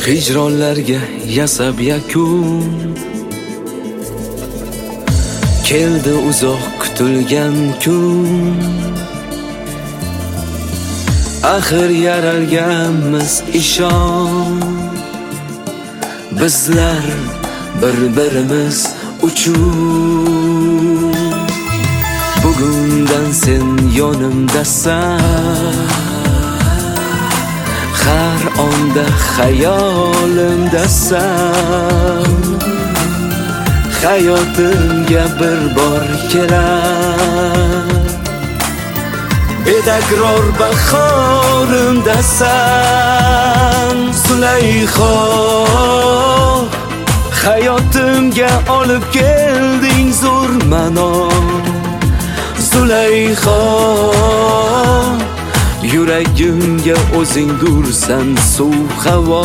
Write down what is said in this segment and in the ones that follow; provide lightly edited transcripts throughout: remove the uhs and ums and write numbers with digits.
hijronlarga yasab yakun keldi uzoq kutilgan kun. Axir yaralganmiz ishon, bizlar bir-birimiz uchun. Bugundan sen yonimdasan, har onda xayolimdasan. Hayotimga bir bor kelar, bedakror bahorimdasan. Zulayho, hayotimga olib kelding zo'r manon. Zulayho, yuragimga o'zing dursan suv havo.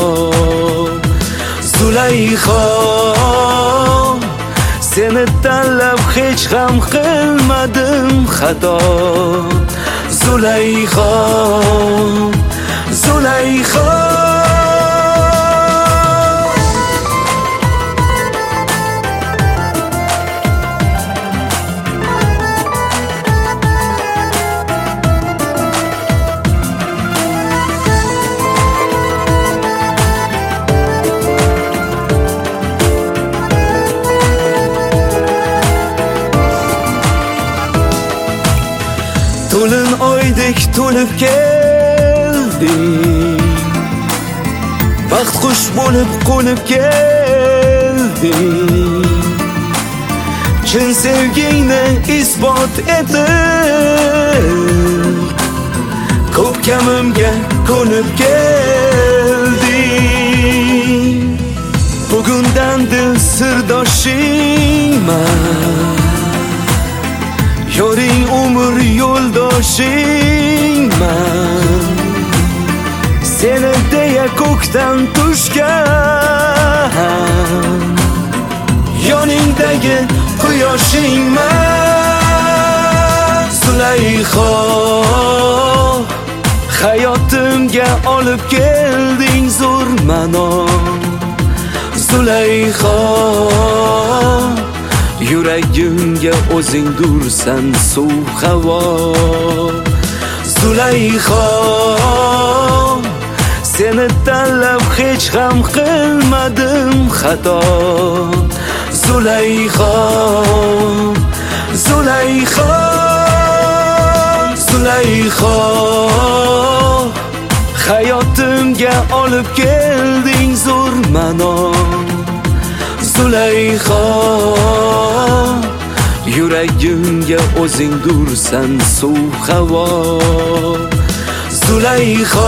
Zulayho, seni tanlab hech ham qilmadim xato. Zulayho, Zulayho, to'lin oydek to'lib kelding, baxt qush bo'lib qo'nib kelding. Chin sevgingni isbot etib, ko'p kamimga ko'nib kelding. Bugundan dil sirdoshingman, yoring umr yo'ldoshingman. Seni deya ko'kdan tushgan, yoningdagi quyoshingman. Zulayho, hayotimga olib kelding zo'r manon. Zulayho, yuragimga o'zing dursan suv havo. Zulayho, seni tanlab hech ham qilmadim xato. Zulayho, Zulayho, Zulayho, hayotimga olib kelding zo'r manon. Zulayho, yuragimga o'zing dursan suv havo. Zulayho,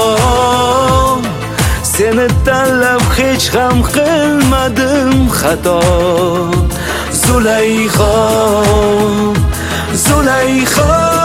seni tanlab hech ham qilmadim xato. Zulayho, Zulayho.